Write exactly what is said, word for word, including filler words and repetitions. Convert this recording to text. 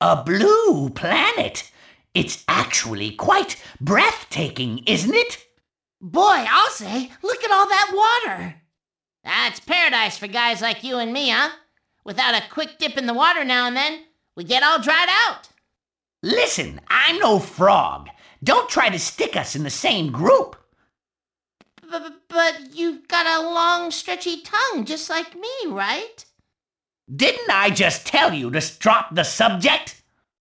A blue planet. It's actually quite breathtaking, isn't it? Boy, I'll say, look at all that water. That's paradise for guys like you and me, huh? Without a quick dip in the water now and then, we get all dried out. Listen, I'm no frog. Don't try to stick us in the same group. B- but you've got a long, stretchy tongue, just like me, right? Didn't I just tell you to drop the subject?